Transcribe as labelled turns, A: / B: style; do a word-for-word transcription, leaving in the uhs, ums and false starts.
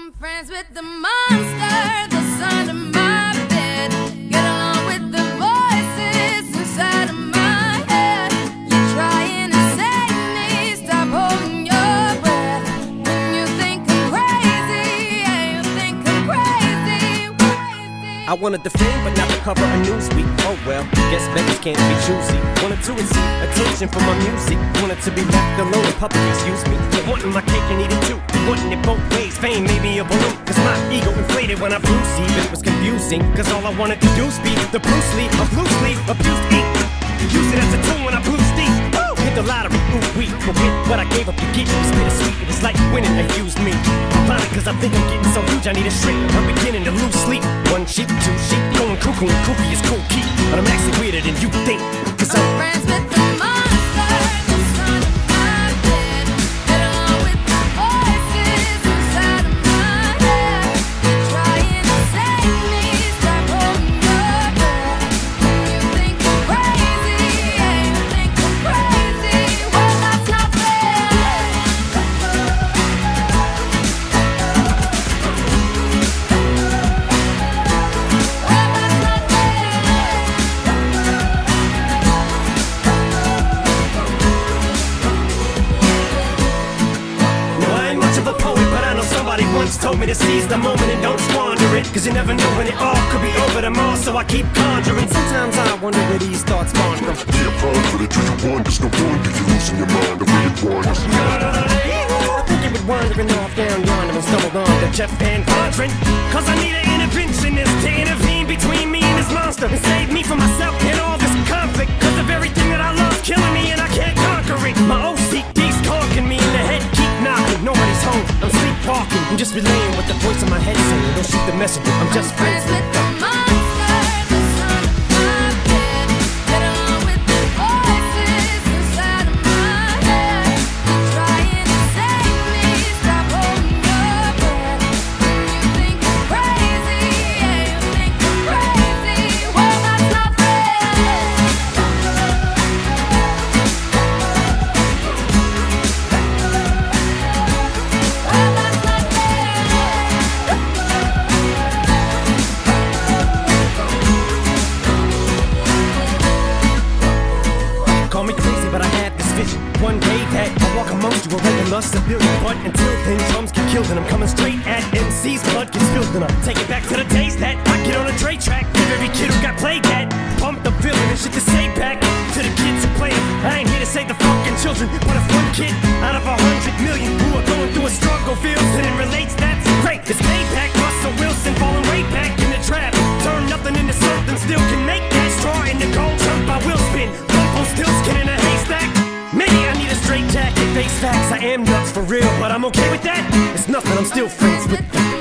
A: I'm friends with the monster that's under my bed. Get along with the voices inside of my head. You're trying to save me, stop holding your breath. When you think I'm crazy, yeah, you think I'm crazy, crazy.
B: I wanted the fame, but not the cover of Newsweek. Oh well, guess beggars can't be choosy. Wanted to receive attention from my music. Wanted to be left alone, public excuse me. Wanting my cake and eat it too. Wanting it both ways, fame made me a balloon. Cause my ego inflated when I flew see. But it was confusing, cause all I wanted to do was be the Bruce Lee of loosely abused me. Use it as a tool when I blew steam. Woo! Hit the lottery, ooh wee. But with what I gave up to get, it was bittersweet. It was like winning, they used me. I'm blinded cause I think I'm getting so huge I need a shrink. I'm beginning to lose sleep. One sheep, two sheep, going cuckoo and kooky is cool key. But I'm actually weirder than you think. Cause I'm,
A: I'm friends with the monster that's under my bed. Get along with the voices inside of my head. You're trying to save me, stop holding your breath. You think I'm crazy, yeah, you think I'm crazy. Well, that's not fair. Well, that's not
B: once told me to seize the moment and don't squander it. Cause you never know when it all could be over tomorrow. So I keep conjuring. Sometimes I wonder where these thoughts spawn from.
C: Yeah, fine for the truth you want. There's no wonder you're losing your mind the way it wanders.
B: I think you were wandering off down yonder and stumbled on to Jeff Van Vondren. Cause I need an interventionist to intervene between me and this monster and save me from myself and all this conflict. Cause of everything that I love's killing me and I can't conquer it. My O C D's conking me in the head, keep knocking. Nobody's home, I'm sleepwalking. I'm just relaying what the voice in my head saying. Don't shoot the messenger, I'm just
A: I'm friends with the monster that's under my bed. Get along with the voices inside of my head. You're trying to save me, stop holding your breath. You think I'm crazy, yeah, you think I'm crazy. Well, that's not fair. Well, that's not
B: Call me crazy, but I had this vision. One day that I walk amongst you a regular civilian. But until then, drums get killed and I'm coming straight at M C's. Blood gets spilled and I take it back to the days that I get on a Dre track. Give every kid who got played that. Pump the feeling and shit to say back to the kids who play it. I ain't here to save the fucking children, but if one kid out of a hundred million who are going through a struggle feels and it relates, that's great. It's payback. Russell Wilson falling way back in the trap. Turn nothing into something, still can make that straw in the cold. Jump, I will spin. Bump still skin in a haystack. Maybe I need a straight jacket. Face facts, I am nuts for real, but I'm okay with that. It's nothing, I'm still friends with them.